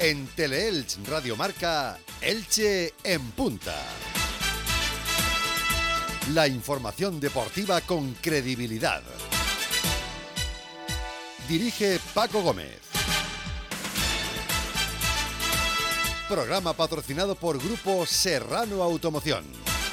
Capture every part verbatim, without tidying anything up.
En Teleelch Radio Marca, Elche en punta. La información deportiva con credibilidad. Dirige Paco Gómez. Programa patrocinado por Grupo Serrano Automoción.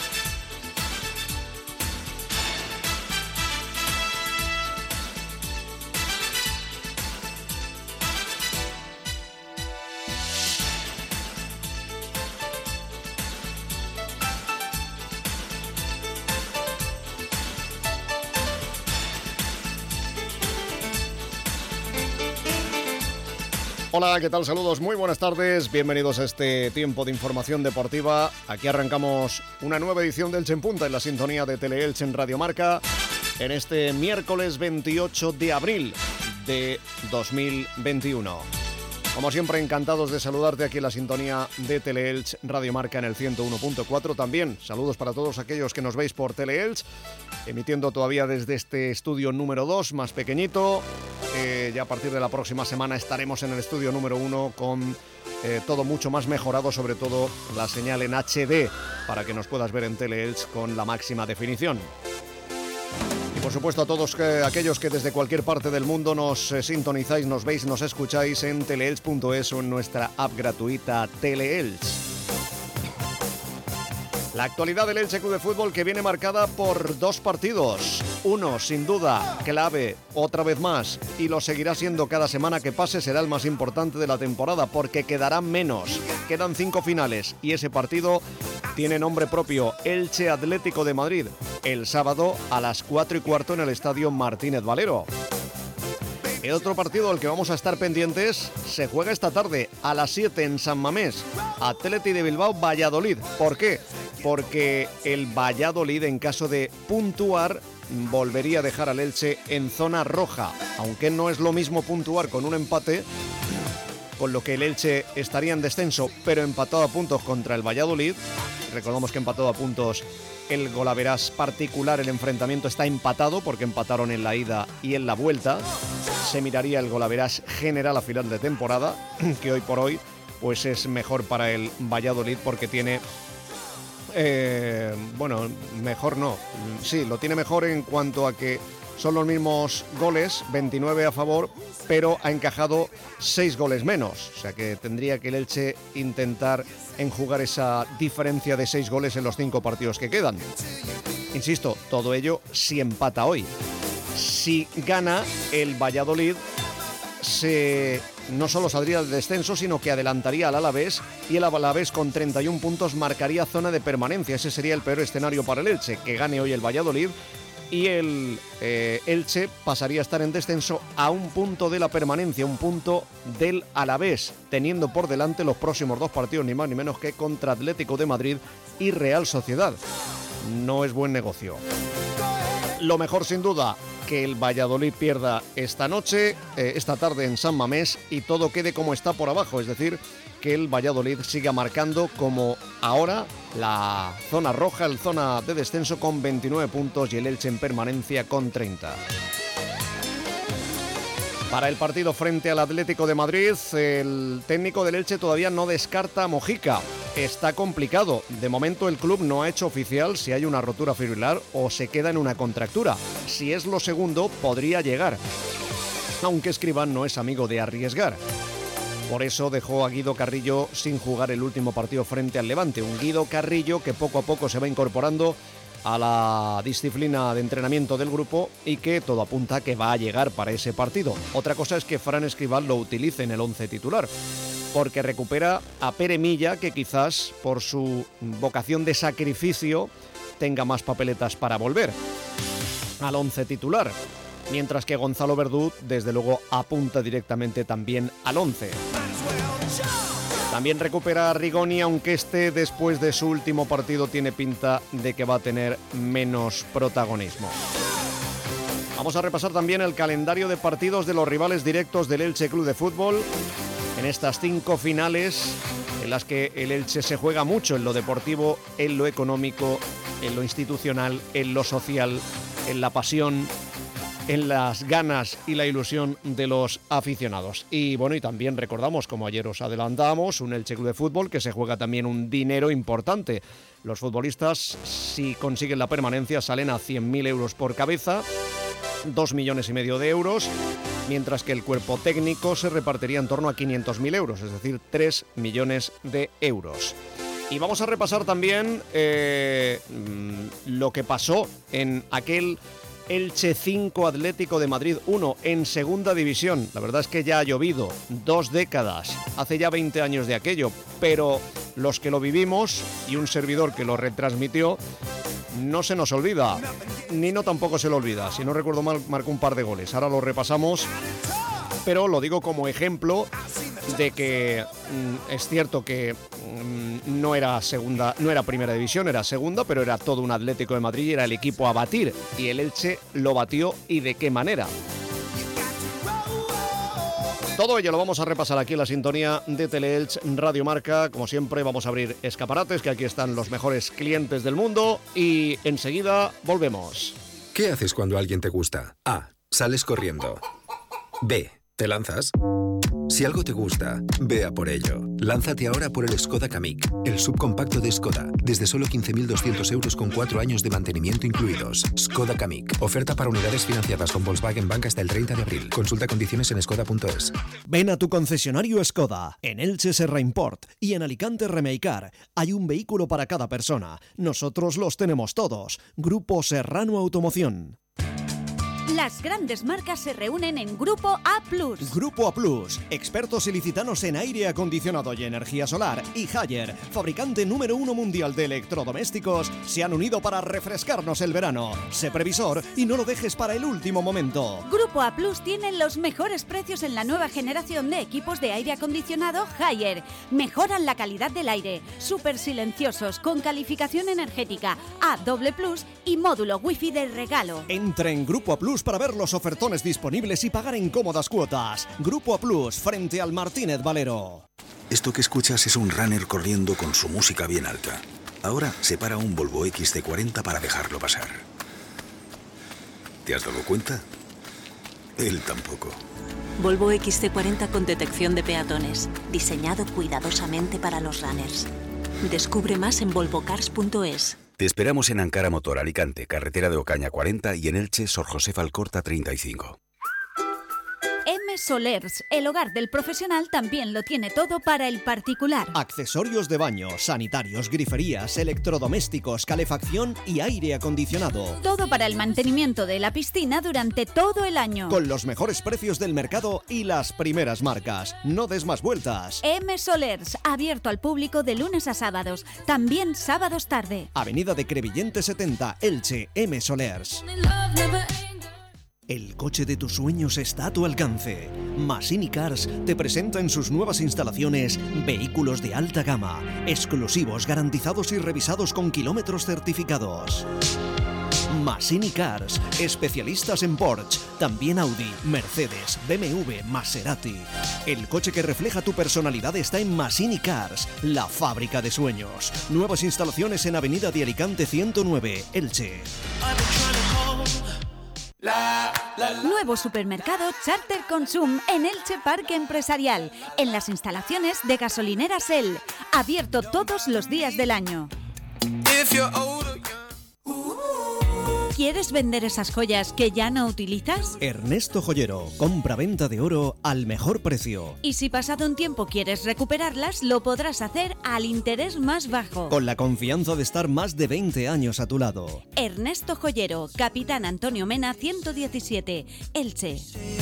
Hola, ¿qué tal? Saludos, muy buenas tardes, bienvenidos a este tiempo de información deportiva. Aquí arrancamos una nueva edición del Elche en Punta en la sintonía de Teleelch en Radio Marca en este miércoles veintiocho de abril de dos mil veintiuno. Como siempre, encantados de saludarte aquí en la sintonía de Teleelch Radio Marca en el ciento uno punto cuatro. También saludos para todos aquellos que nos veis por Teleelch, emitiendo todavía desde este estudio número dos, más pequeñito. Eh, ya a partir de la próxima semana estaremos en el estudio número uno con eh, todo mucho más mejorado, sobre todo la señal en H D, para que nos puedas ver en Teleelch con la máxima definición. Y por supuesto a todos eh, aquellos que desde cualquier parte del mundo nos eh, sintonizáis, nos veis, nos escucháis en teleelch punto es o en nuestra app gratuita Teleelch. La actualidad del Elche Club de Fútbol, que viene marcada por dos partidos. Uno, sin duda, clave, otra vez más, y lo seguirá siendo cada semana que pase, será el más importante de la temporada, porque quedarán menos. Quedan cinco finales, y ese partido tiene nombre propio, Elche Atlético de Madrid, el sábado a las cuatro y cuarto en el Estadio Martínez Valero. El otro partido al que vamos a estar pendientes se juega esta tarde a las siete en San Mamés, Athletic de Bilbao Valladolid. ¿Por qué? Porque el Valladolid, en caso de puntuar, volvería a dejar al Elche en zona roja, aunque no es lo mismo puntuar con un empate, con lo que el Elche estaría en descenso, pero empatado a puntos contra el Valladolid. Recordamos que empatado a puntos el golaveras particular, el enfrentamiento está empatado porque empataron en la ida y en la vuelta. Se miraría el golaveras general a final de temporada, que hoy por hoy pues es mejor para el Valladolid porque tiene... Eh, bueno, mejor no, sí, lo tiene mejor en cuanto a que son los mismos goles, veintinueve a favor, pero ha encajado seis goles menos, o sea que tendría que el Elche intentar enjugar esa diferencia de seis goles en los cinco partidos que quedan. Insisto, todo ello si empata hoy. Si gana, el Valladolid se... no solo saldría del descenso, sino que adelantaría al Alavés, y el Alavés con treinta y un puntos marcaría zona de permanencia. Ese sería el peor escenario para el Elche, que gane hoy el Valladolid, y el eh, Elche pasaría a estar en descenso a un punto de la permanencia, un punto del Alavés, teniendo por delante los próximos dos partidos, ni más ni menos que contra Atlético de Madrid y Real Sociedad. No es buen negocio. Lo mejor, sin duda, que el Valladolid pierda esta noche, eh, esta tarde en San Mamés, y todo quede como está por abajo, es decir, que el Valladolid siga marcando como ahora la zona roja, el zona de descenso con veintinueve puntos, y el Elche en permanencia con treinta. Para el partido frente al Atlético de Madrid, el técnico del Elche todavía no descarta a Mojica. Está complicado. De momento el club no ha hecho oficial si hay una rotura fibrilar o se queda en una contractura. Si es lo segundo, podría llegar, aunque Escribán no es amigo de arriesgar. Por eso dejó a Guido Carrillo sin jugar el último partido frente al Levante. Un Guido Carrillo que poco a poco se va incorporando a la disciplina de entrenamiento del grupo y que todo apunta a que va a llegar para ese partido. Otra cosa es que Fran Escribán lo utilice en el once titular, porque recupera a Pere Milla, que quizás por su vocación de sacrificio tenga más papeletas para volver al once titular, mientras que Gonzalo Verdú desde luego apunta directamente también al once. También recupera a Rigoni, aunque este después de su último partido tiene pinta de que va a tener menos protagonismo. Vamos a repasar también el calendario de partidos de los rivales directos del Elche Club de Fútbol en estas cinco finales en las que el Elche se juega mucho en lo deportivo, en lo económico, en lo institucional, en lo social, en la pasión, en las ganas y la ilusión de los aficionados. Y bueno, y también recordamos, como ayer os adelantamos, un Elche Club de Fútbol que se juega también un dinero importante. Los futbolistas, si consiguen la permanencia, salen a cien mil euros por cabeza, dos millones y medio de euros, mientras que el cuerpo técnico se repartiría en torno a quinientos mil euros, es decir, tres millones de euros. Y vamos a repasar también eh, lo que pasó en aquel Elche cinco Atlético de Madrid uno en segunda división. La verdad es que ya ha llovido dos décadas, hace ya veinte años de aquello, pero los que lo vivimos y un servidor que lo retransmitió, no se nos olvida. Nino tampoco se lo olvida, si no recuerdo mal marcó un par de goles, ahora lo repasamos, pero lo digo como ejemplo de que mm, es cierto que mm, no era segunda, no era primera división, era segunda, pero era todo un Atlético de Madrid y era el equipo a batir, y el Elche lo batió, y de qué manera. Todo ello lo vamos a repasar aquí en la sintonía de Teleelch Radio Marca. Como siempre, vamos a abrir escaparates, que aquí están los mejores clientes del mundo, y enseguida volvemos. ¿Qué haces cuando alguien te gusta? A. Sales corriendo. B. ¿Te lanzas? Si algo te gusta, ve a por ello. Lánzate ahora por el Skoda Kamiq, el subcompacto de Skoda, desde solo quince mil doscientos euros con cuatro años de mantenimiento incluidos. Skoda Kamiq, oferta para unidades financiadas con Volkswagen Bank hasta el treinta de abril. Consulta condiciones en skoda punto es. Ven a tu concesionario Skoda, en Elche Serra Import y en Alicante Remeicar. Hay un vehículo para cada persona. Nosotros los tenemos todos. Grupo Serrano Automoción. Las grandes marcas se reúnen en Grupo A plus. Grupo A plus, expertos ilicitanos en aire acondicionado y energía solar, y Haier, fabricante número uno mundial de electrodomésticos, se han unido para refrescarnos el verano. Sé previsor y no lo dejes para el último momento. Grupo A plus tiene los mejores precios en la nueva generación de equipos de aire acondicionado Haier. Mejoran la calidad del aire, súper silenciosos, con calificación energética A doble plus y módulo wifi de regalo. Entra en Grupo A plus para ver los ofertones disponibles y pagar en cómodas cuotas. Grupo A plus, frente al Martínez Valero. Esto que escuchas es un runner corriendo con su música bien alta. Ahora se para un Volvo X C cuarenta para dejarlo pasar. ¿Te has dado cuenta? Él tampoco. Volvo X C cuarenta con detección de peatones, diseñado cuidadosamente para los runners. Descubre más en volvo cars punto es. Te esperamos en Ankara Motor, Alicante, carretera de Ocaña cuarenta, y en Elche, Sor José Alcorta treinta y cinco. M Solers, el hogar del profesional, también lo tiene todo para el particular. Accesorios de baño, sanitarios, griferías, electrodomésticos, calefacción y aire acondicionado. Todo para el mantenimiento de la piscina durante todo el año. Con los mejores precios del mercado y las primeras marcas. No des más vueltas. M Solers, abierto al público de lunes a sábados, también sábados tarde. Avenida de Crevillente setenta, Elche, M Solers. El coche de tus sueños está a tu alcance. Masini Cars te presenta en sus nuevas instalaciones vehículos de alta gama, exclusivos, garantizados y revisados con kilómetros certificados. Masini Cars, especialistas en Porsche, también Audi, Mercedes, B M W, Maserati. El coche que refleja tu personalidad está en Masini Cars, la fábrica de sueños. Nuevas instalaciones en Avenida de Alicante ciento nueve, Elche. La, la, la. Nuevo supermercado Charter Consum en Elche Parque Empresarial, en las instalaciones de gasolineras El, abierto todos los días del año. ¿Quieres vender esas joyas que ya no utilizas? Ernesto Joyero, compra-venta de oro al mejor precio. Y si pasado un tiempo quieres recuperarlas, lo podrás hacer al interés más bajo. Con la confianza de estar más de veinte años a tu lado. Ernesto Joyero, Capitán Antonio Mena ciento diecisiete, Elche.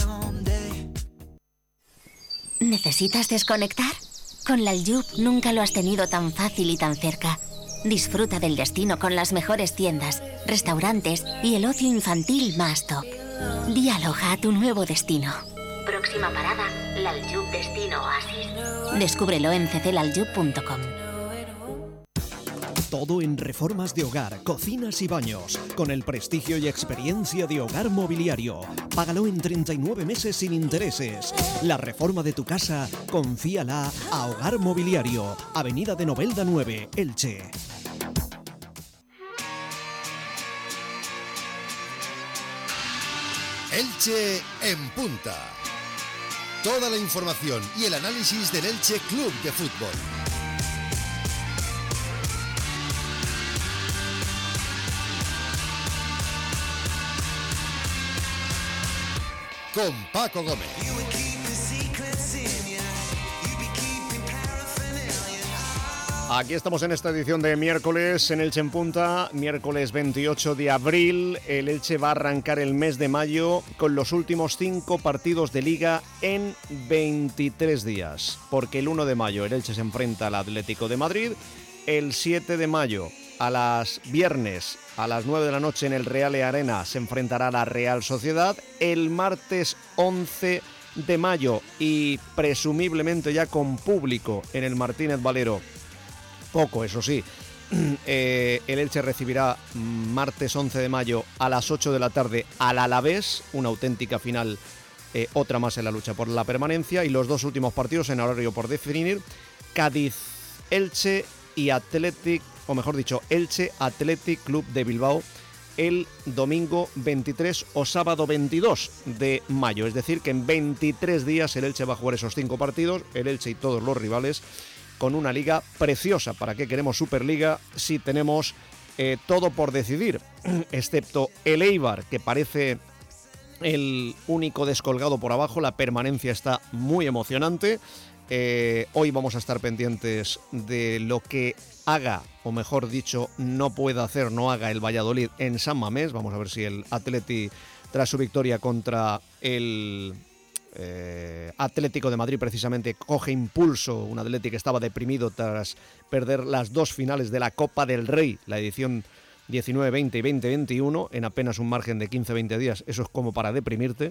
¿Necesitas desconectar? Con la Aljub nunca lo has tenido tan fácil y tan cerca. Disfruta del destino con las mejores tiendas, restaurantes y el ocio infantil más top. Dialoga a tu nuevo destino. Próxima parada, la Aljub Destino Oasis. Descúbrelo en c c l aljub punto com. Todo en reformas de hogar, cocinas y baños, con el prestigio y experiencia de Hogar Mobiliario. Págalo en treinta y nueve meses sin intereses. La reforma de tu casa, confíala a Hogar Mobiliario, Avenida de Novelda nueve, Elche. Elche en punta. Toda la información y el análisis del Elche Club de Fútbol. Con Paco Gómez. Aquí estamos en esta edición de miércoles en Elche en Punta, miércoles veintiocho de abril. El Elche va a arrancar el mes de mayo con los últimos cinco partidos de Liga en veintitrés días. Porque el uno de mayo el Elche se enfrenta al Atlético de Madrid, el siete de mayo a las viernes a las nueve de la noche en el Reale Arena se enfrentará a la Real Sociedad, el martes once de mayo y presumiblemente ya con público en el Martínez Valero. Poco, eso sí, eh, el Elche recibirá martes once de mayo a las ocho de la tarde al Alavés, una auténtica final, eh, otra más en la lucha por la permanencia, y los dos últimos partidos en horario por definir, Cádiz-Elche y Athletic, o mejor dicho, Elche Athletic Club de Bilbao, el domingo veintitrés o sábado veintidós de mayo, es decir que en veintitrés días el Elche va a jugar esos cinco partidos, el Elche y todos los rivales, con una liga preciosa. ¿Para qué queremos Superliga si tenemos eh, todo por decidir? Excepto el Eibar, que parece el único descolgado por abajo. La permanencia está muy emocionante. Eh, hoy vamos a estar pendientes de lo que haga, o mejor dicho, no pueda hacer, no haga el Valladolid en San Mamés. Vamos a ver si el Atleti, tras su victoria contra el Eh, Atlético de Madrid, precisamente coge impulso, un Atlético que estaba deprimido tras perder las dos finales de la Copa del Rey, la edición diecinueve veinte y veinte veintiuno, en apenas un margen de quince veinte días. Eso es como para deprimirte,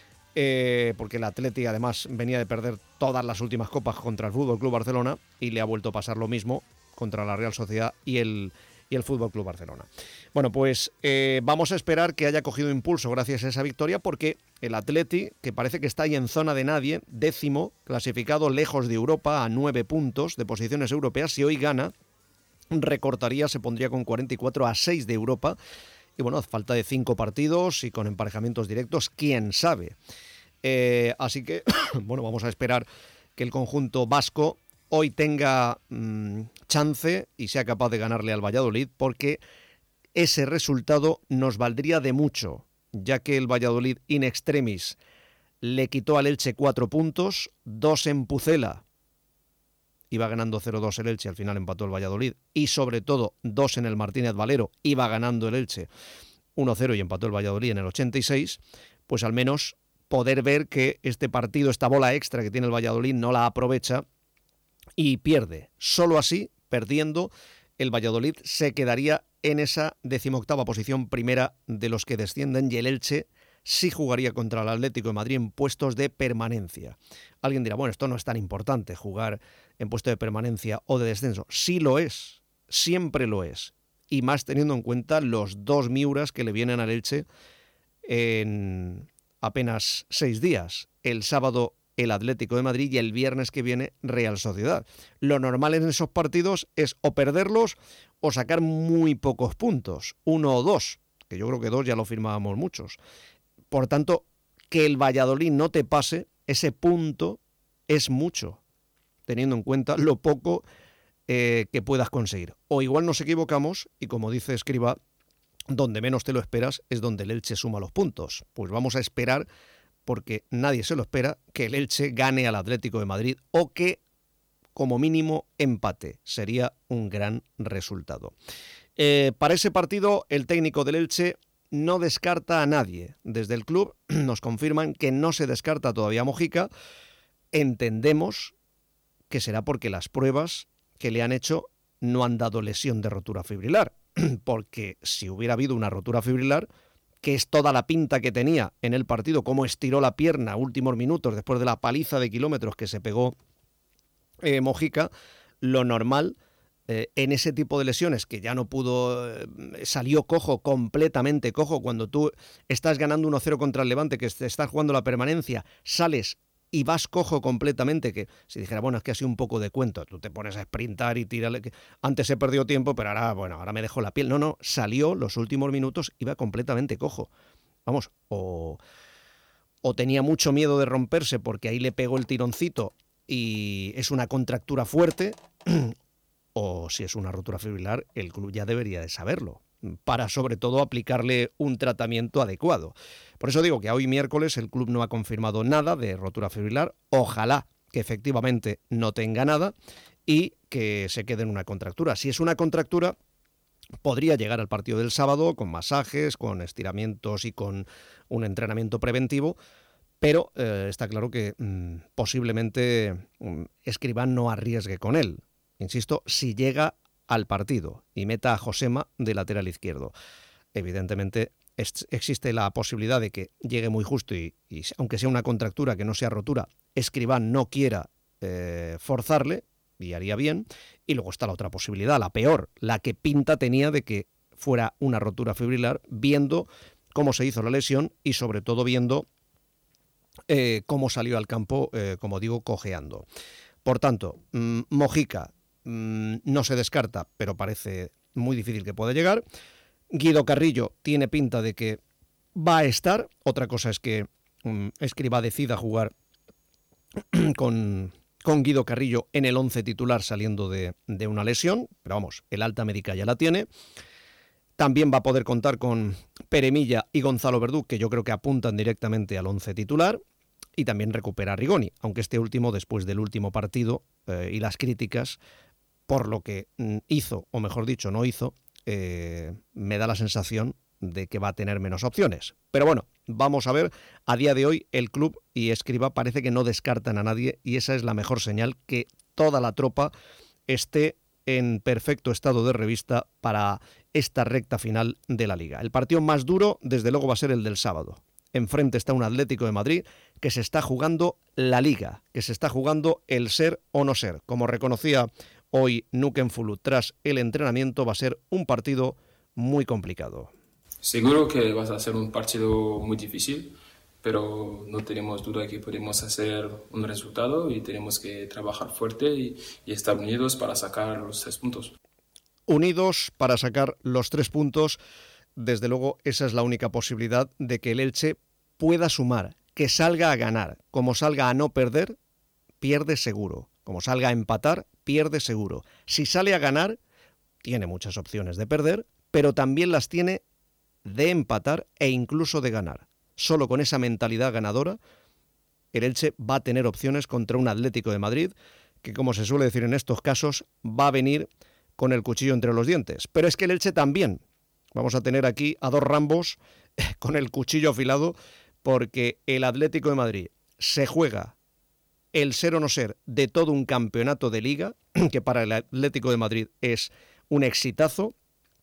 eh, porque el Atlético además venía de perder todas las últimas copas contra el F C Barcelona y le ha vuelto a pasar lo mismo contra la Real Sociedad y el y el F C Barcelona. Bueno, pues eh, vamos a esperar que haya cogido impulso gracias a esa victoria, porque el Atleti, que parece que está ahí en zona de nadie, décimo, clasificado lejos de Europa a nueve puntos de posiciones europeas, si hoy gana, recortaría, se pondría con cuarenta y cuatro a seis de Europa, y bueno, a falta de cinco partidos y con emparejamientos directos, quién sabe. Eh, así que, bueno, vamos a esperar que el conjunto vasco hoy tenga mmm, chance y sea capaz de ganarle al Valladolid, porque ese resultado nos valdría de mucho, ya que el Valladolid in extremis le quitó al Elche cuatro puntos, dos en Pucela, iba ganando cero dos el Elche, al final empató el Valladolid, y sobre todo dos en el Martínez Valero, iba ganando el Elche uno cero y empató el Valladolid en el ochenta y seis, pues al menos poder ver que este partido, esta bola extra que tiene el Valladolid, no la aprovecha y pierde. Solo así, perdiendo, el Valladolid se quedaría en esa decimoctava posición primera de los que descienden, y el Elche sí jugaría contra el Atlético de Madrid en puestos de permanencia. Alguien dirá, bueno, esto no es tan importante, jugar en puesto de permanencia o de descenso. Sí lo es, siempre lo es, y más teniendo en cuenta los dos miuras que le vienen al Elche en apenas seis días. El sábado el Atlético de Madrid y el viernes que viene Real Sociedad. Lo normal en esos partidos es o perderlos o sacar muy pocos puntos, uno o dos, que yo creo que dos ya lo firmábamos muchos. Por tanto, que el Valladolid no te pase ese punto es mucho, teniendo en cuenta lo poco eh, que puedas conseguir. O igual nos equivocamos y, como dice Escribá, donde menos te lo esperas es donde el Elche suma los puntos. Pues vamos a esperar, porque nadie se lo espera, que el Elche gane al Atlético de Madrid o que, como mínimo, empate. Sería un gran resultado. Eh, para ese partido, el técnico del Elche no descarta a nadie. Desde el club nos confirman que no se descarta todavía a Mojica. Entendemos que será porque las pruebas que le han hecho no han dado lesión de rotura fibrilar. Porque si hubiera habido una rotura fibrilar, que es toda la pinta que tenía en el partido, cómo estiró la pierna últimos minutos después de la paliza de kilómetros que se pegó eh, Mojica, lo normal eh, en ese tipo de lesiones, que ya no pudo, eh, salió cojo, completamente cojo, cuando tú estás ganando uno cero contra el Levante, que te estás jugando la permanencia, sales y vas cojo completamente, que si dijera, bueno, es que ha sido un poco de cuento, tú te pones a sprintar y tirarle, que antes se perdió tiempo, pero ahora, bueno, ahora me dejó la piel. No, no, salió los últimos minutos, iba completamente cojo. Vamos, o o tenía mucho miedo de romperse porque ahí le pegó el tironcito y es una contractura fuerte, o si es una rotura fibrilar, el club ya debería de saberlo, para sobre todo aplicarle un tratamiento adecuado. Por eso digo que hoy miércoles el club no ha confirmado nada de rotura fibrilar, ojalá que efectivamente no tenga nada y que se quede en una contractura. Si es una contractura, podría llegar al partido del sábado con masajes, con estiramientos y con un entrenamiento preventivo, pero eh, está claro que mmm, posiblemente mmm, Escribán no arriesgue con él. Insisto, si llega al partido y meta a Josema de lateral izquierdo. Evidentemente es, existe la posibilidad de que llegue muy justo y, y aunque sea una contractura que no sea rotura, Escribán no quiera eh, forzarle, y haría bien. Y luego está la otra posibilidad, la peor, la que pinta tenía de que fuera una rotura fibrilar, viendo cómo se hizo la lesión y sobre todo viendo eh, cómo salió al campo, eh, como digo, cojeando. Por tanto, mmm, Mojica mmm, no se descarta, pero parece muy difícil que pueda llegar. Guido Carrillo tiene pinta de que va a estar. Otra cosa es que mmm, Escribá decida jugar con... con Guido Carrillo en el once titular saliendo de, de una lesión, pero vamos, el alta médica ya la tiene. También va a poder contar con Pere Milla y Gonzalo Verdú, que yo creo que apuntan directamente al once titular, y también recupera a Rigoni, aunque este último, después del último partido eh, y las críticas por lo que mm, hizo, o mejor dicho, no hizo, eh, me da la sensación de que va a tener menos opciones. Pero bueno, vamos a ver, a día de hoy el club y Escribá parece que no descartan a nadie y esa es la mejor señal, que toda la tropa esté en perfecto estado de revista para esta recta final de la Liga. El partido más duro, desde luego, va a ser el del sábado. Enfrente está un Atlético de Madrid que se está jugando la Liga, que se está jugando el ser o no ser. Como reconocía hoy Nukenfulu tras el entrenamiento, va a ser un partido muy complicado. Seguro que va a ser un partido muy difícil, pero no tenemos duda de que podemos hacer un resultado y tenemos que trabajar fuerte y, y estar unidos para sacar los tres puntos. Unidos para sacar los tres puntos, desde luego esa es la única posibilidad de que el Elche pueda sumar, que salga a ganar. Como salga a no perder, pierde seguro. Como salga a empatar, pierde seguro. Si sale a ganar, tiene muchas opciones de perder, pero también las tiene de empatar e incluso de ganar. Solo con esa mentalidad ganadora, el Elche va a tener opciones contra un Atlético de Madrid que, como se suele decir en estos casos, va a venir con el cuchillo entre los dientes. Pero es que el Elche también. Vamos a tener aquí a dos Rambos con el cuchillo afilado, porque el Atlético de Madrid se juega el ser o no ser de todo un campeonato de Liga, que para el Atlético de Madrid es un exitazo.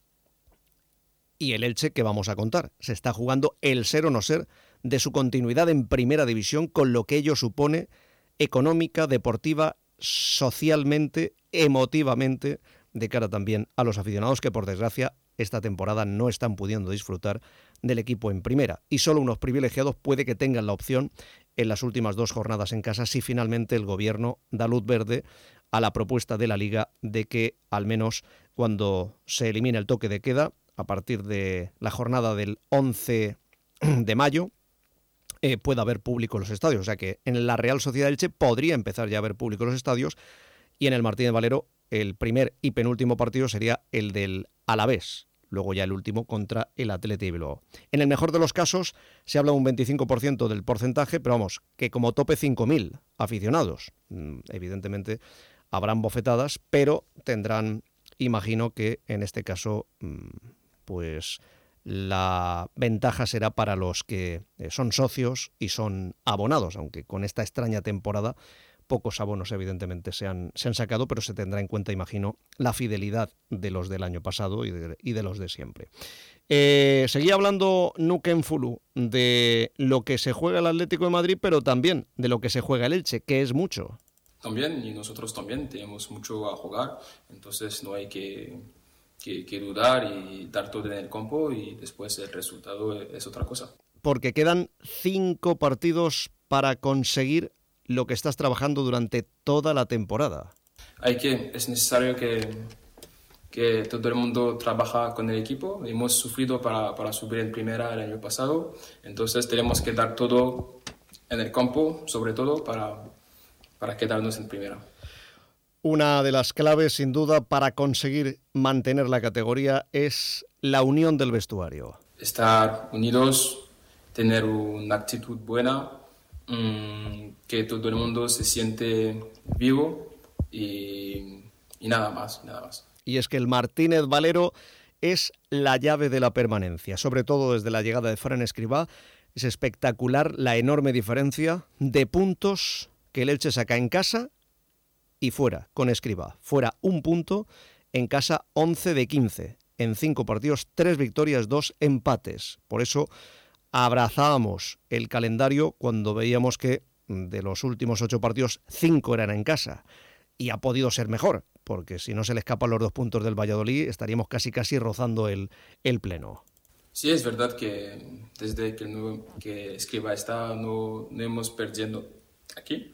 Y el Elche, que vamos a contar, se está jugando el ser o no ser de su continuidad en Primera División, con lo que ello supone económica, deportiva, socialmente, emotivamente, de cara también a los aficionados que, por desgracia, esta temporada no están pudiendo disfrutar del equipo en Primera. Y solo unos privilegiados puede que tengan la opción en las últimas dos jornadas en casa, si finalmente el gobierno da luz verde a la propuesta de la Liga de que, al menos cuando se elimine el toque de queda, a partir de la jornada del once de mayo, eh, pueda haber público en los estadios. O sea que en la Real Sociedad Elche podría empezar ya a haber público en los estadios, y en el Martínez Valero el primer y penúltimo partido sería el del Alavés, luego ya el último contra el Athletic de Bilbao. En el mejor de los casos se habla de un veinticinco por ciento del porcentaje, pero vamos, que como tope cinco mil aficionados. Evidentemente habrán bofetadas, pero tendrán, imagino que en este caso, pues la ventaja será para los que son socios y son abonados, aunque con esta extraña temporada pocos abonos evidentemente se han, se han sacado, pero se tendrá en cuenta, imagino, la fidelidad de los del año pasado y de, y de los de siempre. Eh, seguía hablando Nukenfulu de lo que se juega el Atlético de Madrid, pero también de lo que se juega el Elche, que es mucho. También, y nosotros también tenemos mucho a jugar, entonces no hay que, que, que dudar y dar todo en el campo, y después el resultado es otra cosa. Porque quedan cinco partidos para conseguir lo que estás trabajando durante toda la temporada. Hay que, es necesario que, que todo el mundo trabaja con el equipo. Hemos sufrido para, para subir en primera el año pasado, entonces tenemos que dar todo en el campo, sobre todo, para, para quedarnos en primera. Una de las claves, sin duda, para conseguir mantener la categoría es la unión del vestuario. Estar unidos, tener una actitud buena, mmm, que todo el mundo se siente vivo y, y nada más, nada más. Y es que el Martínez Valero es la llave de la permanencia, sobre todo desde la llegada de Fran Escribá. Es espectacular la enorme diferencia de puntos que el Elche saca en casa y fuera, con Escribá. Fuera un punto, en casa once de quince. En cinco partidos, tres victorias, dos empates. Por eso abrazábamos el calendario cuando veíamos que de los últimos ocho partidos, cinco eran en casa. Y ha podido ser mejor, porque si no se le escapan los dos puntos del Valladolid, estaríamos casi casi rozando el, el pleno. Sí, es verdad que desde que, no, que Escribá está, no, no hemos perdido aquí.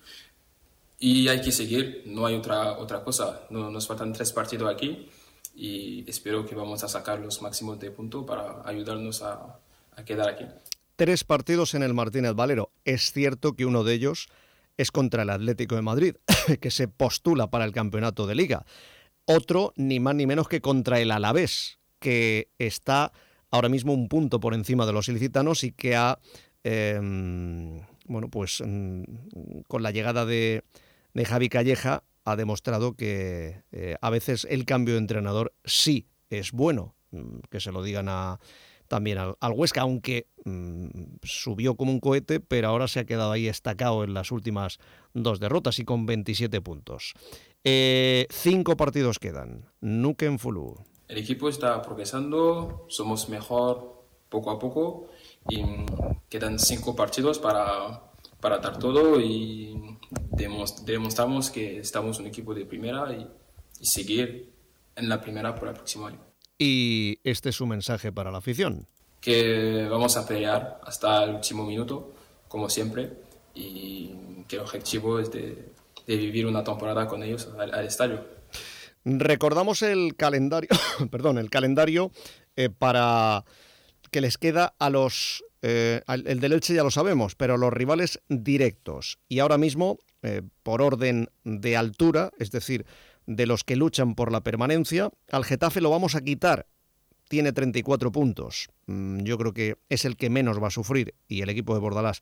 Y hay que seguir, no hay otra, otra cosa. No, nos faltan tres partidos aquí y espero que vamos a sacar los máximos de puntos para ayudarnos a, a quedar aquí. Tres partidos en el Martínez Valero. Es cierto que uno de ellos es contra el Atlético de Madrid, que se postula para el campeonato de Liga. Otro, ni más ni menos que contra el Alavés, que está ahora mismo un punto por encima de los ilicitanos y que ha, eh, bueno, pues con la llegada de, de Javi Calleja ha demostrado que eh, a veces el cambio de entrenador sí es bueno, que se lo digan a también al, al Huesca, aunque mmm, subió como un cohete, pero ahora se ha quedado ahí estacado en las últimas dos derrotas y con veintisiete puntos. Eh, cinco partidos quedan. Nuken Fulu. El equipo está progresando, somos mejor poco a poco y quedan cinco partidos para, para dar todo y demostramos que estamos un equipo de primera y, y seguir en la primera por el próximo año. Y este es su mensaje para la afición. Que vamos a pelear hasta el último minuto, como siempre, y que el objetivo es de, de vivir una temporada con ellos al, al estadio. Recordamos el calendario, perdón, el calendario eh, para que les queda a los, eh, el del Elche ya lo sabemos, pero los rivales directos. Y ahora mismo, eh, por orden de altura, es decir, de los que luchan por la permanencia, al Getafe lo vamos a quitar. Tiene treinta y cuatro puntos. Yo creo que es el que menos va a sufrir. Y el equipo de Bordalás,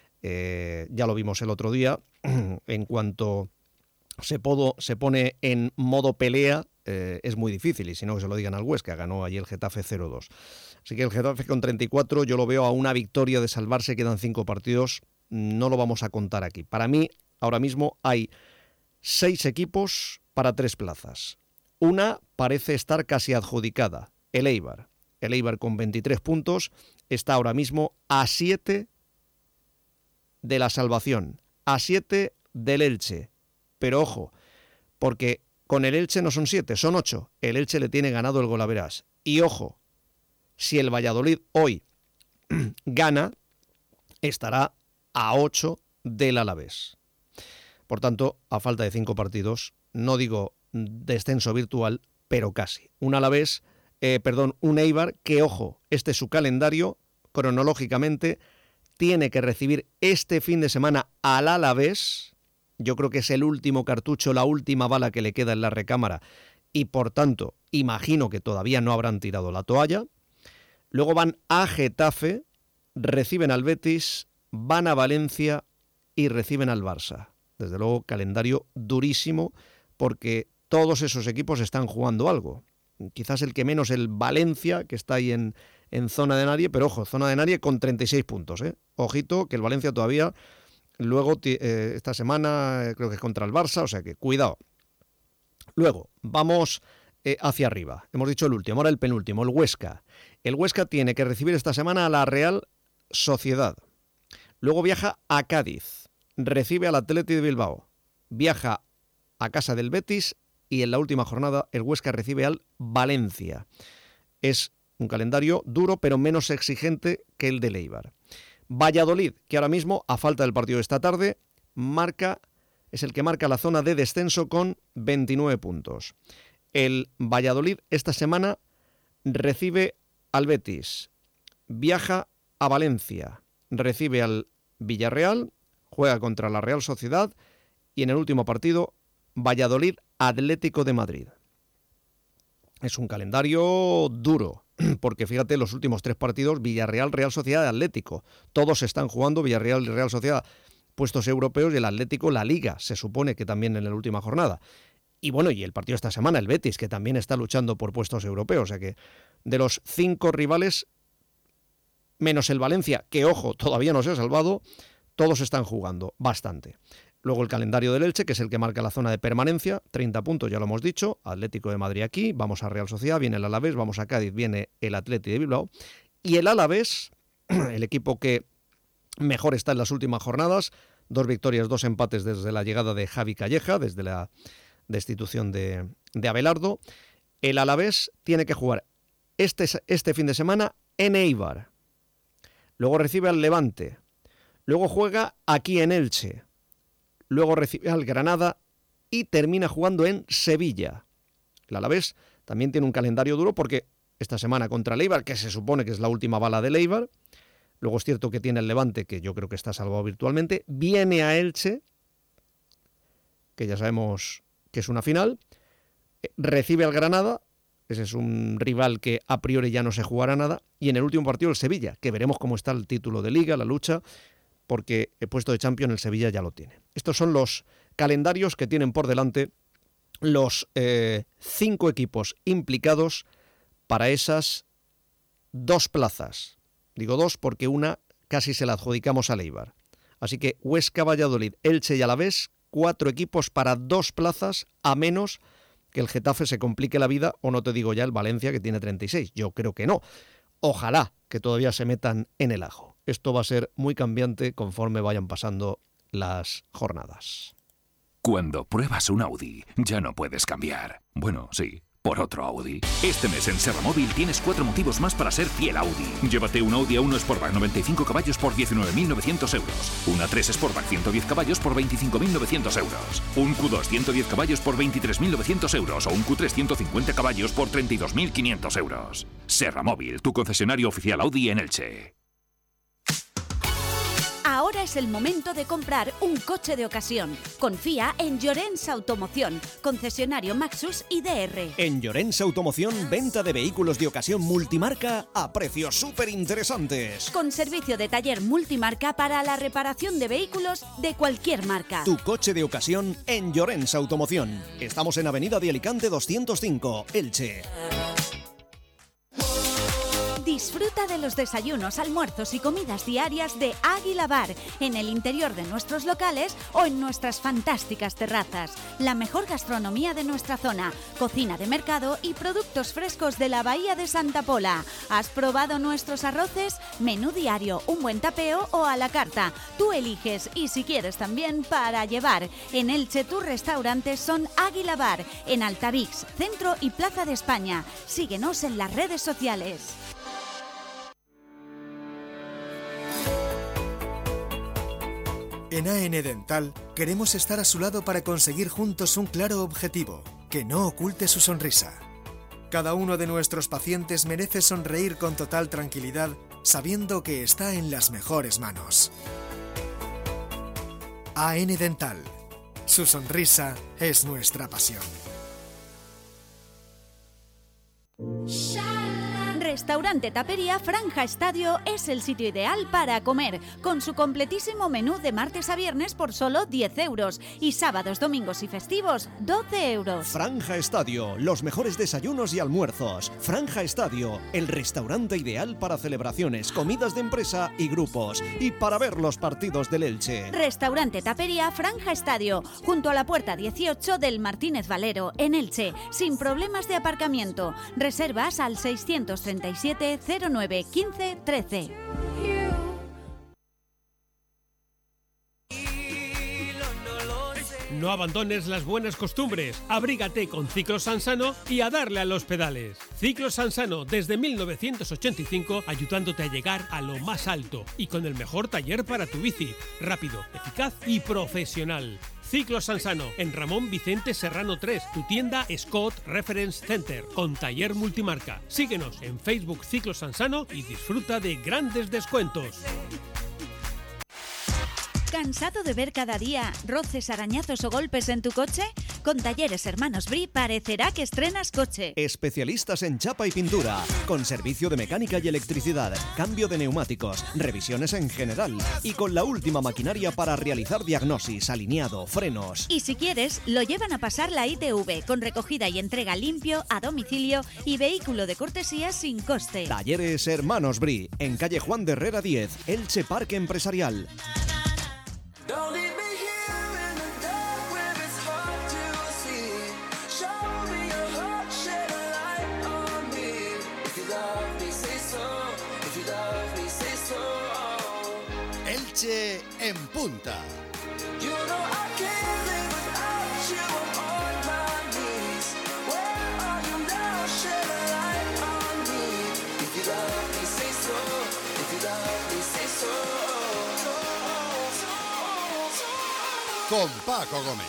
eh, ya lo vimos el otro día, en cuanto se, podo, se pone en modo pelea, eh, es muy difícil. Y si no, que se lo digan al Huesca. Ganó allí el Getafe cero dos. Así que el Getafe con treinta y cuatro, yo lo veo a una victoria de salvarse. Quedan cinco partidos. No lo vamos a contar aquí. Para mí, ahora mismo hay seis equipos para tres plazas. Una parece estar casi adjudicada, el Eibar. El Eibar con veintitrés puntos está ahora mismo a siete de la salvación, a siete del Elche. Pero ojo, porque con el Elche no son siete, son ocho. El Elche le tiene ganado el Golaveras. Y ojo, si el Valladolid hoy gana, estará a ocho del Alavés. Por tanto, a falta de cinco partidos, no digo descenso virtual, pero casi. Un Alavés, eh, perdón, un Eibar que, ojo, este es su calendario, cronológicamente, tiene que recibir este fin de semana al Alavés. Yo creo que es el último cartucho, la última bala que le queda en la recámara y, por tanto, imagino que todavía no habrán tirado la toalla. Luego van a Getafe, reciben al Betis, van a Valencia y reciben al Barça. Desde luego, calendario durísimo porque todos esos equipos están jugando algo. Quizás el que menos, el Valencia, que está ahí en, en zona de nadie, pero ojo, zona de nadie con treinta y seis puntos. ¿eh? Ojito, que el Valencia todavía, luego eh, esta semana eh, creo que es contra el Barça, o sea que cuidado. Luego, vamos eh, hacia arriba. Hemos dicho el último, ahora el penúltimo, el Huesca. El Huesca tiene que recibir esta semana a la Real Sociedad. Luego viaja a Cádiz. Recibe al Athletic de Bilbao, viaja a casa del Betis y en la última jornada el Huesca recibe al Valencia. Es un calendario duro pero menos exigente que el del Eibar. Valladolid, que ahora mismo, a falta del partido de esta tarde, marca, es el que marca la zona de descenso con veintinueve puntos. El Valladolid esta semana recibe al Betis, viaja a Valencia, recibe al Villarreal juega contra la Real Sociedad y en el último partido Valladolid Atlético de Madrid. Es un calendario duro, porque fíjate, los últimos tres partidos, Villarreal, Real Sociedad y Atlético. Todos están jugando, Villarreal y Real Sociedad, puestos europeos, y el Atlético, la Liga, se supone que también en la última jornada. Y bueno, y el partido esta semana, el Betis, que también está luchando por puestos europeos. O sea que de los cinco rivales, menos el Valencia, que ojo, todavía no se ha salvado, todos están jugando bastante. Luego el calendario del Elche, que es el que marca la zona de permanencia, treinta puntos, ya lo hemos dicho, Atlético de Madrid aquí, vamos a Real Sociedad, viene el Alavés, vamos a Cádiz, viene el Atleti de Bilbao. Y el Alavés, el equipo que mejor está en las últimas jornadas, dos victorias, dos empates desde la llegada de Javi Calleja, desde la destitución de, de Abelardo. El Alavés tiene que jugar este, este fin de semana en Eibar, luego recibe al Levante, luego juega aquí en Elche, luego recibe al Granada y termina jugando en Sevilla. El Alavés también tiene un calendario duro porque esta semana contra el Eibar, que se supone que es la última bala del Eibar, luego es cierto que tiene el Levante, que yo creo que está salvado virtualmente, viene a Elche, que ya sabemos que es una final, recibe al Granada, ese es un rival que a priori ya no se jugará nada, y en el último partido el Sevilla, que veremos cómo está el título de Liga, la lucha, porque el puesto de Champions el Sevilla ya lo tiene. Estos son los calendarios que tienen por delante los eh, cinco equipos implicados para esas dos plazas. Digo dos porque una casi se la adjudicamos al Eibar. Así que Huesca, Valladolid, Elche y Alavés, cuatro equipos para dos plazas, a menos que el Getafe se complique la vida, o no te digo ya el Valencia, que tiene treinta y seis. Yo creo que no. Ojalá que todavía se metan en el ajo. Esto va a ser muy cambiante conforme vayan pasando las jornadas. Cuando pruebas un Audi, ya no puedes cambiar. Bueno, sí, por otro Audi. Este mes en Serramóvil tienes cuatro motivos más para ser fiel Audi. Llévate un Audi A uno Sportback noventa y cinco caballos por diecinueve mil novecientos euros. Un A tres Sportback ciento diez caballos por veinticinco mil novecientos euros. Un Q dos ciento diez caballos por veintitrés mil novecientos euros. O un Q tres ciento cincuenta caballos por treinta y dos mil quinientos euros. Serramóvil, tu concesionario oficial Audi en Elche. Ahora es el momento de comprar un coche de ocasión. Confía en Llorens Automoción, concesionario Maxus y D R. En Llorens Automoción, venta de vehículos de ocasión multimarca a precios súper interesantes. Con servicio de taller multimarca para la reparación de vehículos de cualquier marca. Tu coche de ocasión en Llorens Automoción. Estamos en Avenida de Alicante doscientos cinco, Elche. Disfruta de los desayunos, almuerzos y comidas diarias de Águila Bar en el interior de nuestros locales o en nuestras fantásticas terrazas. La mejor gastronomía de nuestra zona, cocina de mercado y productos frescos de la Bahía de Santa Pola. ¿Has probado nuestros arroces? Menú diario, un buen tapeo o a la carta. Tú eliges y si quieres también para llevar. En Elche tus restaurantes son Águila Bar en Altavix, Centro y Plaza de España. Síguenos en las redes sociales. En A N Dental queremos estar a su lado para conseguir juntos un claro objetivo, que no oculte su sonrisa. Cada uno de nuestros pacientes merece sonreír con total tranquilidad, sabiendo que está en las mejores manos. A N Dental. Su sonrisa es nuestra pasión. Restaurante Tapería Franja Estadio es el sitio ideal para comer, con su completísimo menú de martes a viernes por solo diez euros y sábados, domingos y festivos doce euros. Franja Estadio, los mejores desayunos y almuerzos. Franja Estadio, el restaurante ideal para celebraciones, comidas de empresa y grupos, y para ver los partidos del Elche. Restaurante Tapería Franja Estadio, junto a la puerta dieciocho del Martínez Valero, en Elche, sin problemas de aparcamiento. Reservas al seiscientos treinta y siete cero nueve quince trece. No abandones las buenas costumbres. Abrígate con Ciclos Sansano y a darle a los pedales. Ciclos Sansano desde mil novecientos ochenta y cinco, ayudándote a llegar a lo más alto y con el mejor taller para tu bici. Rápido, eficaz y profesional. Ciclos Sansano, en Ramón Vicente Serrano tres, tu tienda Scott Reference Center, con taller multimarca. Síguenos en Facebook Ciclos Sansano y disfruta de grandes descuentos. ¿Cansado de ver cada día roces, arañazos o golpes en tu coche? Con Talleres Hermanos Bri parecerá que estrenas coche. Especialistas en chapa y pintura, con servicio de mecánica y electricidad, cambio de neumáticos, revisiones en general y con la última maquinaria para realizar diagnosis, alineado, frenos. Y si quieres, lo llevan a pasar la I T V con recogida y entrega limpio, a domicilio y vehículo de cortesía sin coste. Talleres Hermanos Bri, en calle Juan de Herrera diez, Elche Parque Empresarial. Elche en punta. Con Paco Gómez.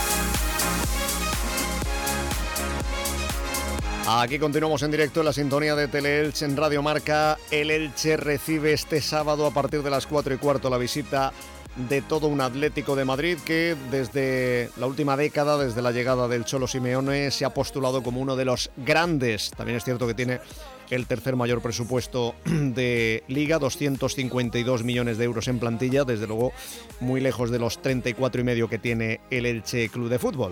Aquí continuamos en directo en la sintonía de Teleelche en Radio Marca. El Elche recibe este sábado a partir de las cuatro y cuarto la visita de todo un Atlético de Madrid que desde la última década, desde la llegada del Cholo Simeone, se ha postulado como uno de los grandes. También es cierto que tiene el tercer mayor presupuesto de Liga, doscientos cincuenta y dos millones de euros en plantilla, desde luego muy lejos de los treinta y cuatro y medio que tiene el Elche Club de Fútbol.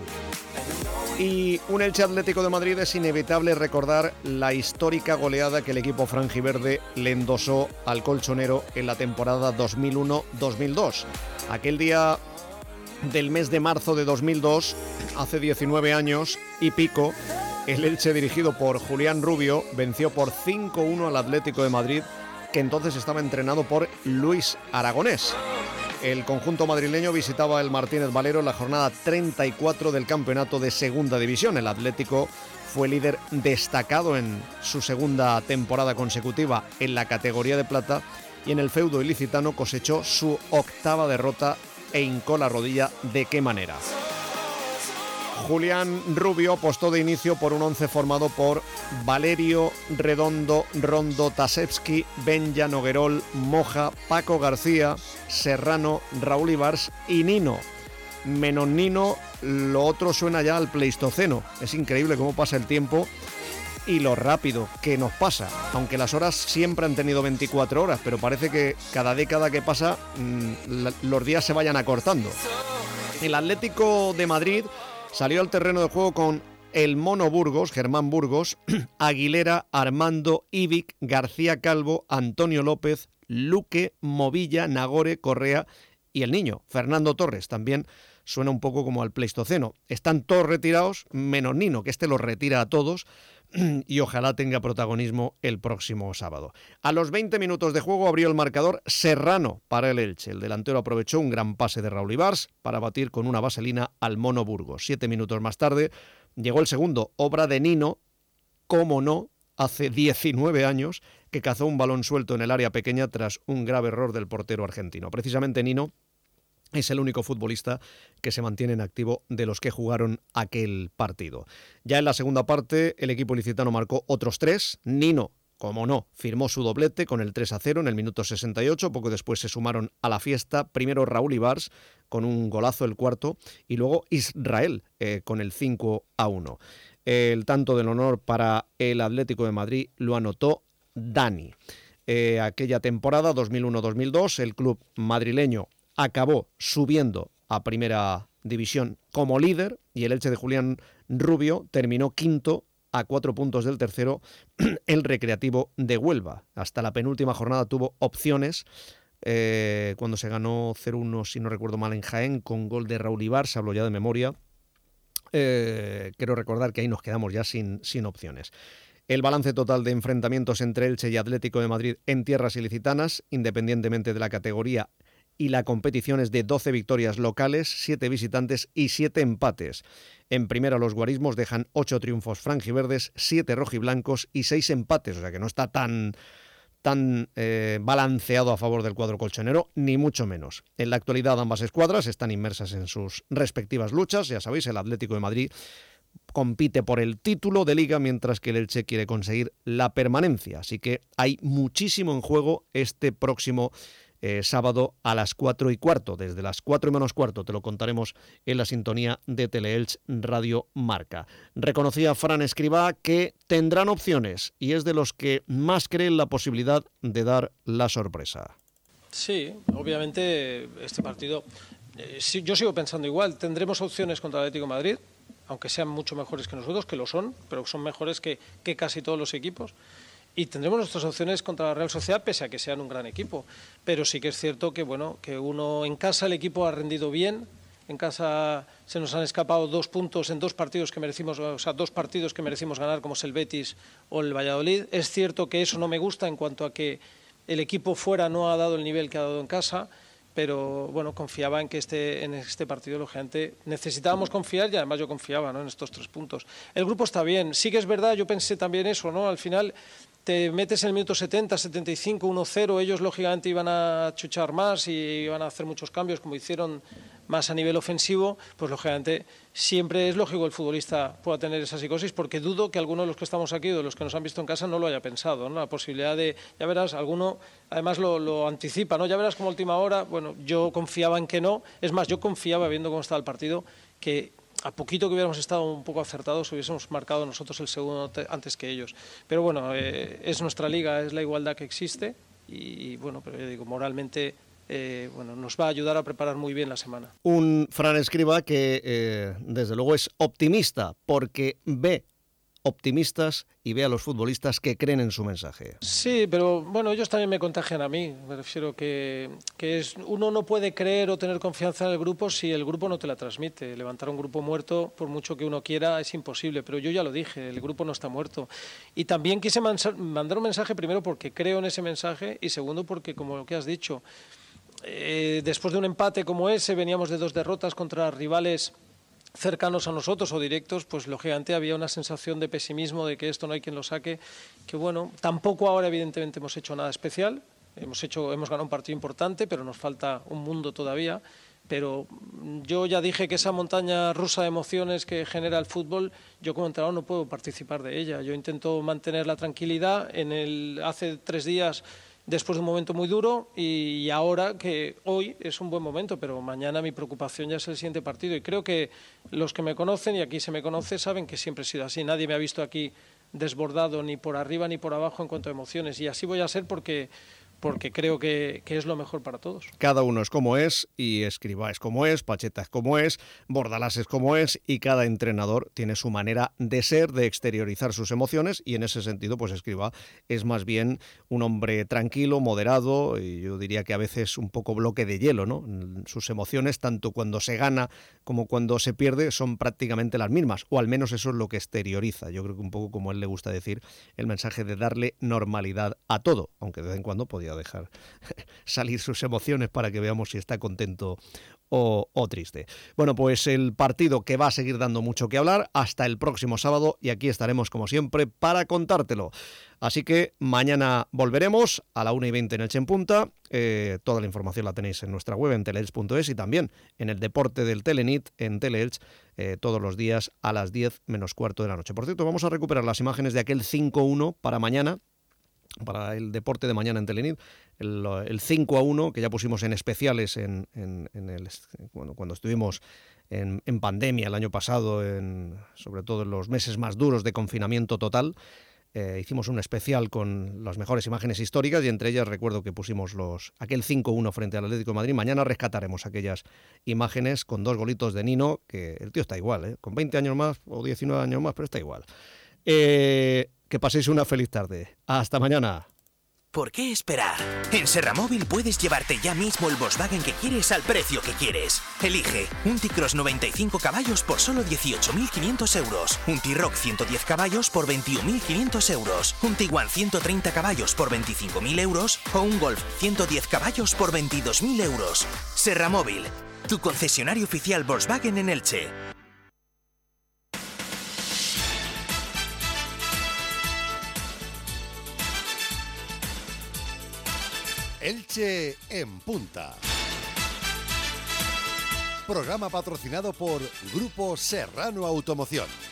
Y un Elche Atlético de Madrid es inevitable recordar la histórica goleada que el equipo franjiverde le endosó al colchonero en la temporada dos mil uno dos mil dos. Aquel día del mes de marzo de dos mil dos, hace diecinueve años y pico, el Elche, dirigido por Julián Rubio, venció por cinco uno al Atlético de Madrid, que entonces estaba entrenado por Luis Aragonés. El conjunto madrileño visitaba el Martínez Valero en la jornada treinta y cuatro del campeonato de Segunda División. El Atlético fue líder destacado en su segunda temporada consecutiva en la categoría de plata y en el feudo ilicitano cosechó su octava derrota e hincó la rodilla. ¿De qué manera? Julián Rubio apostó de inicio por un once formado por Valerio, Redondo, Rondo, Tasevski, Benja, Noguerol, Moja, Paco García, Serrano, Raúl Ibars y Nino. Menos Nino, lo otro suena ya al Pleistoceno. Es increíble cómo pasa el tiempo y lo rápido que nos pasa. Aunque las horas siempre han tenido veinticuatro horas, pero parece que cada década que pasa mmm, los días se vayan acortando. El Atlético de Madrid salió al terreno de juego con el Mono Burgos, Germán Burgos, Aguilera, Armando, Ivic, García Calvo, Antonio López, Luque, Movilla, Nagore, Correa y el niño, Fernando Torres. También suena un poco como al Pleistoceno. Están todos retirados, menos Nino, que este los retira a todos y ojalá tenga protagonismo el próximo sábado. A los veinte minutos de juego abrió el marcador Serrano para el Elche. El delantero aprovechó un gran pase de Raúl Ibars para batir con una vaselina al Mono Burgos. Siete minutos más tarde llegó el segundo, obra de Nino, cómo no, hace diecinueve años, que cazó un balón suelto en el área pequeña tras un grave error del portero argentino. Precisamente Nino es el único futbolista que se mantiene en activo de los que jugaron aquel partido. Ya en la segunda parte, el equipo ilicitano marcó otros tres. Nino, como no, firmó su doblete con el tres a cero en el minuto sesenta y ocho. Poco después se sumaron a la fiesta. Primero Raúl Ibars con un golazo, el cuarto, y luego Israel eh, con el cinco a uno. El tanto del honor para el Atlético de Madrid lo anotó Dani. Eh, aquella temporada, dos mil uno dos mil dos, el club madrileño acabó subiendo a Primera División como líder y el Elche de Julián Rubio terminó quinto a cuatro puntos del tercero, el Recreativo de Huelva. Hasta la penúltima jornada tuvo opciones eh, cuando se ganó cero uno, si no recuerdo mal, en Jaén con gol de Raúl Ibars, hablo ya de memoria. Eh, quiero recordar que ahí nos quedamos ya sin, sin opciones. El balance total de enfrentamientos entre Elche y Atlético de Madrid en tierras ilicitanas, independientemente de la categoría y la competición, es de doce victorias locales, siete visitantes y siete empates. En primera los guarismos dejan ocho triunfos franjiverdes, siete rojiblancos y seis empates, o sea que no está tan, tan eh, balanceado a favor del cuadro colchonero, ni mucho menos. En la actualidad ambas escuadras están inmersas en sus respectivas luchas. Ya sabéis, el Atlético de Madrid compite por el título de Liga, mientras que el Elche quiere conseguir la permanencia. Así que hay muchísimo en juego este próximo eh, sábado a las cuatro y cuarto. Desde las cuatro y menos cuarto te lo contaremos en la sintonía de Teleelch Radio Marca. Reconocía Fran Escribá que tendrán opciones y es de los que más creen la posibilidad de dar la sorpresa. Sí, obviamente este partido, eh, sí, yo sigo pensando igual, tendremos opciones contra el Atlético de Madrid, aunque sean mucho mejores que nosotros, que lo son, pero son mejores que, que casi todos los equipos. Y tendremos nuestras opciones contra la Real Sociedad, pese a que sean un gran equipo. Pero sí que es cierto que, bueno, que uno en casa el equipo ha rendido bien. En casa se nos han escapado dos puntos en dos partidos que merecimos, o sea, dos partidos que merecimos ganar, como es el Betis o el Valladolid. Es cierto que eso no me gusta en cuanto a que el equipo fuera no ha dado el nivel que ha dado en casa. Pero bueno, confiaba en que este, en este partido, lógicamente, necesitábamos confiar y además yo confiaba, ¿no?, en estos tres puntos. El grupo está bien, sí que es verdad, yo pensé también eso, ¿no? Al final te metes en el minuto setenta, setenta y cinco, uno cero, ellos lógicamente iban a chuchar más y iban a hacer muchos cambios como hicieron más a nivel ofensivo, pues lógicamente siempre es lógico el futbolista pueda tener esa psicosis, porque dudo que alguno de los que estamos aquí o de los que nos han visto en casa no lo haya pensado, ¿no? La posibilidad de, ya verás, alguno además lo, lo anticipa, ¿no? Ya verás como última hora, bueno, yo confiaba en que no, es más, yo confiaba viendo cómo estaba el partido, que a poquito que hubiéramos estado un poco acertados hubiésemos marcado nosotros el segundo antes que ellos. Pero bueno, eh, es nuestra liga, es la igualdad que existe y, y bueno, pero yo digo, moralmente eh, bueno, nos va a ayudar a preparar muy bien la semana. Un Fran Escribá que eh, desde luego es optimista porque ve optimistas y ve a los futbolistas que creen en su mensaje. Sí, pero bueno, ellos también me contagian a mí. Me refiero que, que es, uno no puede creer o tener confianza en el grupo si el grupo no te la transmite. Levantar un grupo muerto, por mucho que uno quiera, es imposible. Pero yo ya lo dije, el grupo no está muerto. Y también quise mandar un mensaje, primero porque creo en ese mensaje y segundo porque, como lo que has dicho, eh, después de un empate como ese, veníamos de dos derrotas contra rivales cercanos a nosotros o directos, pues lógicamente había una sensación de pesimismo, de que esto no hay quien lo saque, que bueno, tampoco ahora evidentemente hemos hecho nada especial, hemos hecho, hemos ganado un partido importante, pero nos falta un mundo todavía, pero yo ya dije que esa montaña rusa de emociones que genera el fútbol, yo como entrenador no puedo participar de ella, yo intento mantener la tranquilidad. En el, hace tres días después de un momento muy duro y ahora que hoy es un buen momento, pero mañana mi preocupación ya es el siguiente partido y creo que los que me conocen, y aquí se me conoce, saben que siempre he sido así. Nadie me ha visto aquí desbordado ni por arriba ni por abajo en cuanto a emociones y así voy a ser porque, porque creo que, que es lo mejor para todos. Cada uno es como es y Escribá es como es, Pacheta es como es, Bordalás es como es y cada entrenador tiene su manera de ser, de exteriorizar sus emociones y en ese sentido pues Escribá es más bien un hombre tranquilo, moderado y yo diría que a veces un poco bloque de hielo, ¿no? Sus emociones tanto cuando se gana como cuando se pierde son prácticamente las mismas o al menos eso es lo que exterioriza. Yo creo que un poco como a él le gusta decir el mensaje de darle normalidad a todo, aunque de vez en cuando podía dejar salir sus emociones para que veamos si está contento o, o triste. Bueno, pues el partido que va a seguir dando mucho que hablar hasta el próximo sábado y aquí estaremos como siempre para contártelo. Así que mañana volveremos a la una y veinte en Elche en Punta. Eh, toda la información la tenéis en nuestra web en teleelch punto es y también en el deporte del Telenit en Teleelch eh, todos los días a las diez menos cuarto de la noche. Por cierto, vamos a recuperar las imágenes de aquel cinco uno para mañana, para el deporte de mañana en Telenit, el, el cinco a uno que ya pusimos en especiales en, en, en el, bueno, cuando estuvimos en, en pandemia el año pasado, en, sobre todo en los meses más duros de confinamiento total. Eh, hicimos un especial con las mejores imágenes históricas y entre ellas recuerdo que pusimos los aquel cinco uno frente al Atlético de Madrid. Mañana rescataremos aquellas imágenes con dos golitos de Nino, que el tío está igual, ¿eh? Con veinte años más o diecinueve años más, pero está igual. Eh, que paséis una feliz tarde. Hasta mañana. ¿Por qué esperar? En Serramóvil puedes llevarte ya mismo el Volkswagen que quieres al precio que quieres. Elige un T-Cross noventa y cinco caballos por solo dieciocho mil quinientos euros, un T-Roc ciento diez caballos por veintiuno mil quinientos euros, un Tiguan ciento treinta caballos por veinticinco mil euros o un Golf ciento diez caballos por veintidós mil euros. Serramóvil, tu concesionario oficial Volkswagen en Elche. Elche en Punta. Programa patrocinado por Grupo Serrano Automoción.